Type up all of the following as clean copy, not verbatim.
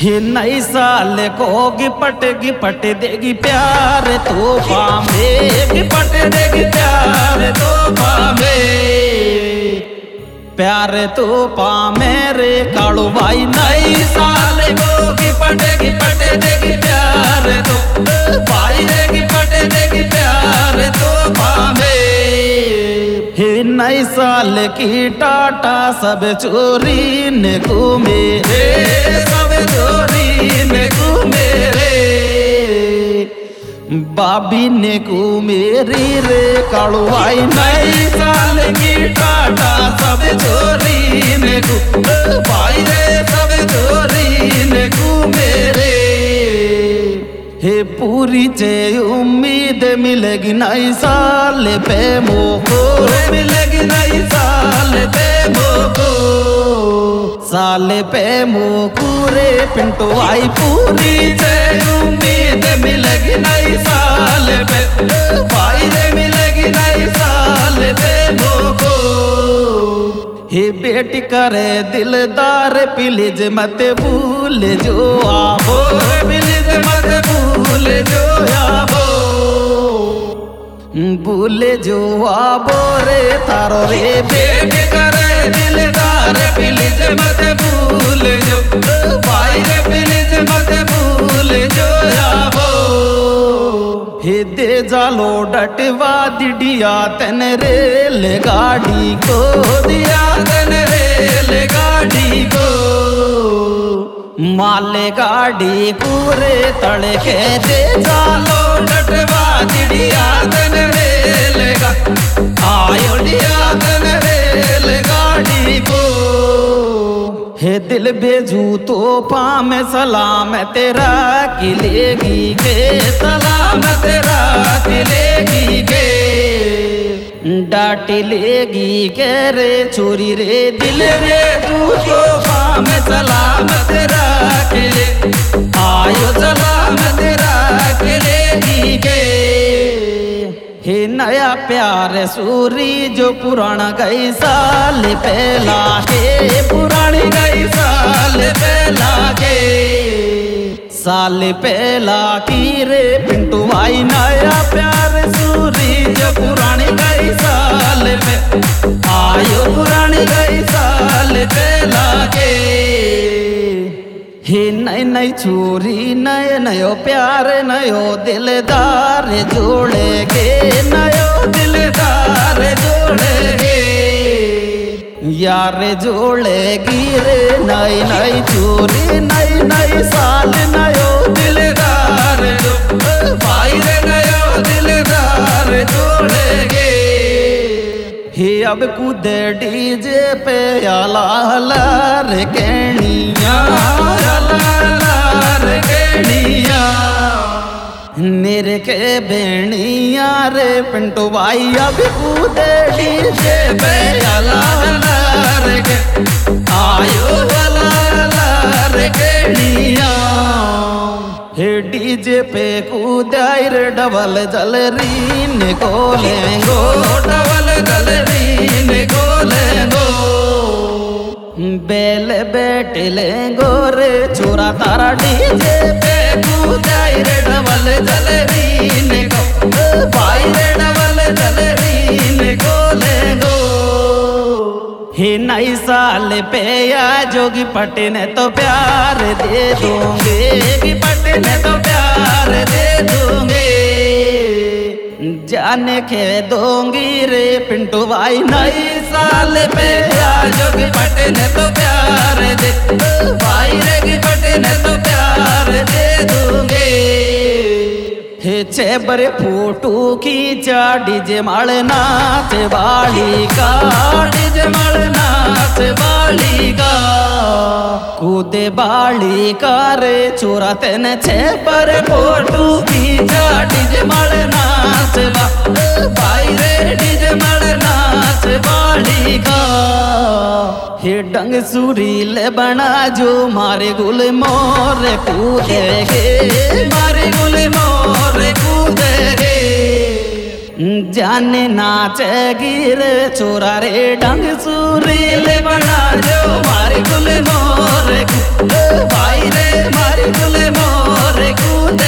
हे नई साल को गिपट देगी प्यार तो पामे, गिपट देगी प्यार तो पामे, प्यार तो पामे रे कालू भाई। नई साल को गिपट देगी प्यार तो भाई रे, गिपट देगी प्यार तो पामे। हे नई साल की टाटा सब चोरी ने घूमे रे, सब चोरी ने घूमे रे, बाबी ने घूमे रे कालू भाई। नई साल की टाटा सब चोरी ने घूमे भाई रे, सब चोरी ने घूमे रे। हे पूरी चे उम्मीद मिलेगी नई साल पे मोको, मिलेगी नई साल पे मोको, साल पे मोको रे पिंटू आई। पूरी चे उम्मीद मिलेगी नई साल पे भाई रे, मिलेगी नई साल पे मोको। हे बेटी करे दिलदार प्लीज मत भूल जो आवो, प्लीज मत भूल जो आवो, भूल जो आवो रे थारो रे। बेटी करे दिलदार प्लीज मत भूल जो भाई रे, प्लीज मत भूल जो आवो। हे दे जालो डटवा दिडिया तन रेल गाड़ी को, दिया तन रेल गाड़ी को, माले गाड़ी पूरे तड़के दे जालो डटवा दिडिया तन रेल आयो दिया तन रेल गाड़ी को। हे दिल भेजू तो पाम सलाम तेरा किलेगी के, सलाम तेरा किलेगी के, डांट लेगी के रे चोरी रे। दिल भेजू तो पाम सलाम तेरा किले आयो, सलाम तेरा किलेगी के। हे नया प्यार सूरी जो पुराना गई साल पहला के, पुरानी गई साल पहला के, साल पहला की रे पिंटू भाई। नया प्यार सूरी जो पुरानी गई साल में आयो, पुरानी गई साल पहला के। हे नई नई चोरी नए नयो प्यार नयो दिलदार जोड़ेगे, नयो दिलदार जोड़ेगे, यार जोड़ेगी रे नई नई चोरी। नई नई साल नयो दिलदार भाई रे, नयो दिलदार जोड़ेगे। हे अब कूदे डीजे पे आला रे कहनिया, मेरे के बेणिया रे पिंटू भाई। अब कूदे डीजे पे आयो रे कहनिया। हे डीजे पे कूदाई रे डबल जलरी ने गोलेंगो, डबल जलरी ने गोलेंगो, बेल बैठ लेंगो रे छोरा तारा। डीजे पे कूदाई रे डबल जलरी ने गो भाई रे, डबल जलरी ने गोलेंगो। हे नई साल पे या जोगी पटने तो प्यार दे दूंगे, गिपट ने तो प्यार दे दूंगे, जाने के दूंगी रे पिंटू भाई। नई साल पे या जोगी पटने तो प्यार दे भाई रे, गिपट ने तो प्यार दे दूंगे। हे चेबर फोटो खींचा डीजे माल नाच बाली का, डीजे माल नाच बाली का, कूदे बाली का रे चोरा तेने चेबर फोटो खींचा डीजे माल नाच भाई रे, डीजे माल नाच बाली का। हे डंग सुरीले बना जो मारे गुल मोर कूदेगे, मारे गुल मोर कूदेगे, जाने नाचे गिरे चोरा रे डंग सुरीले बना जो मारी गुले मोरे भाई रे मारी गुले मोरे कूदे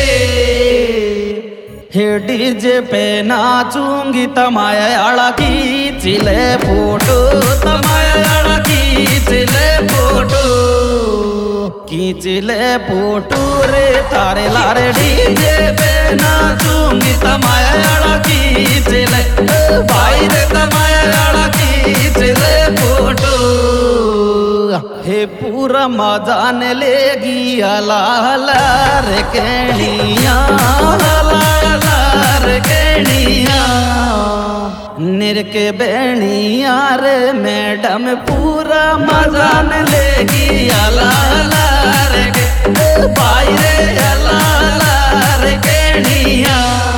हे डीजे पे नाचूंगी तमाया की चिले फोटो तमाया की चिले फोटो खींचले फोटो रे तारे लारे डीजे पे नाचूंगी तमाया खींचले भाई रे तमाया खींचले फोटो हे पूरा मजा ने लेगी अला अला रे केणिया अला रे केणिया निरके बेणिया रे मैडम पूरा मजा ने लेगी अला अला रे भाई रे अला अला रे केणिया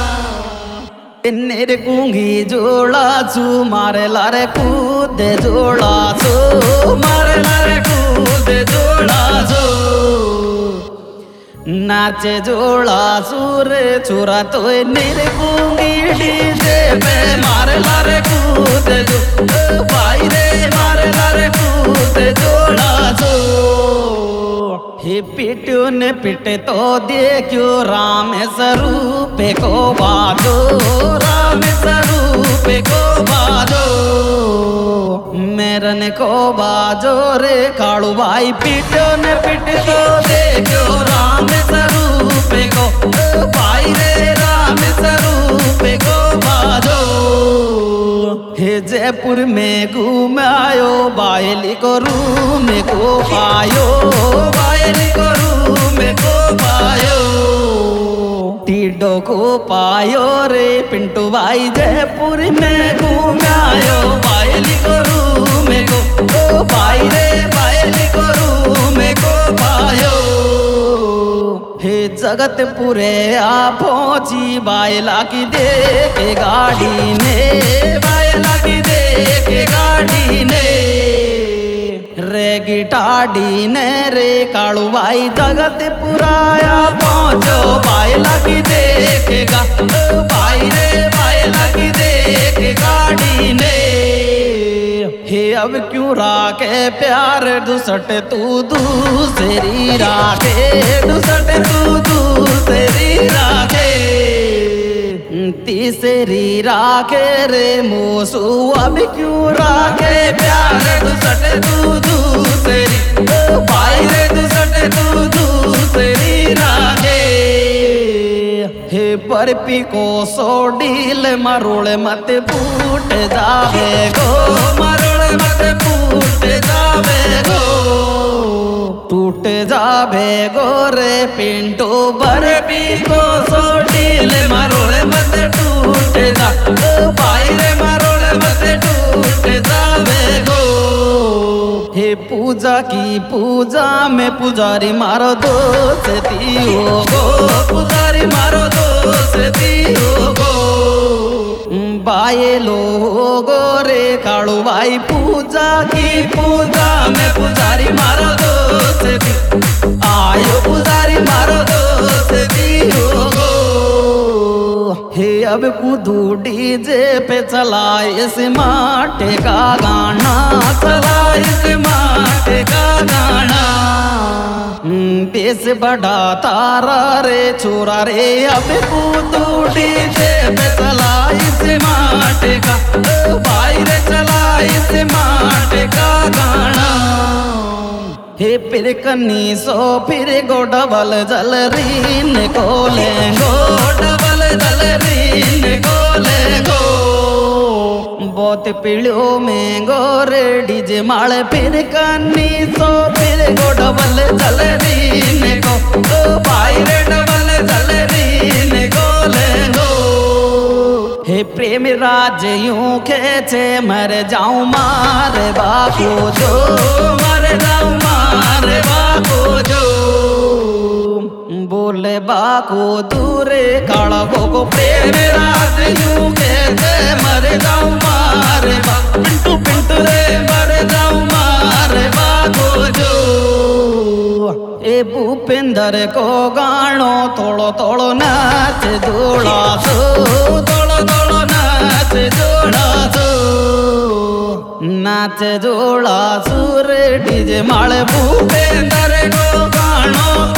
निर गूंगी जोड़ा चू मारे लारे कूद जोड़ा चो मारे लारे कूद जोड़ा चो नाचे जोड़ा सूर चूरा तो निर गूंगी डीजे पे मारे लारे कूद जो भाई रे मारे लारे कूद जोड़ा चो हे पिट्यो ने पिटे तो देखो राम स्वरूप को बाजो राम स्वरूप को बाजो मेरन को बाजो रे कालू भाई पिट्यो ने पिट तो देखो राम स्वरूप को भाई रे राम स्वरूप को बाजो हे जयपुर में घूम आयो बायली को रूम को पायो बायली को रूम को पायो टीडो को पायो रे पिंटू भाई जयपुर में घूम आयो बायली को रूम को भाई रे बायली को रूम को पायो हे जगत पूरे आ पहुंची बायला की देख गाड़ी ने बायला की देख गाड़ी ने रे गिटाडी ने रे कालू भाई जगत पुराया पहुंचो बायला की देखेगा भाई रे बायला की देख गाड़ी ने हे अब क्यों राखे प्यार दुसट तू दूसरी राखे दुसट तू दूसरी राखे तीसरी राखे रे मोसू अब क्यों राखे प्यार दुसट तू दूसरी भाई रे दुसट तू दूसरी राखे हे परपी को सो डील मरोड़ मत फूट जावे गो मरोड़ मत फूट जावे गो टूट जावे गो रे पिंटो परपी को सो डील मरोड़ मत टूट जा भाई रे मरोड़ मत टूट जावे गो हे पूजा की पूजा में पुजारी मारो दोस्ती हो गो पुजारी मारो दोस्ती हो गो बाये लोगो रे कालू भाई पूजा की पूजा में पुजारी मारो दोस्ती आयो पुजारी मारो दोस्ती हो गो हे अब कूदू डीजे पे चला इस माटे का गाना चला इस माटे का गाना बेस बड़ा तारा रे छोरा रे अब कूदू डीजे पे चला इस माटे का भाई रे चला इस माटे का गाना हे फिर कन्नी सो फिर गो डबल जल रीन को लेंगो डबल जल रीन को लेंगो बहुत पीड़ो में गो रे डीजे माले फिर कन्नी सो फिर गो डबल जल रीन को भाई रे डबल जल रीन को लेंगो हे प्रेम राज यूं खेचे मर जाऊं मारे बापू जो मर जाऊं मारे बापू जो बोले बाको दूरे काला को प्रेम राज यूं खेचे मर जाऊं मारे बापू पिंटू पिंटू रे मर जाऊं मारे बापू जो ए भूपेंद्र को गानो तोड़ो तोड़ो नाच जोड़ा सो तोड़ो तोड़ो नाच जोड़ा सूर डीजे माल भूपेंद्र को गानो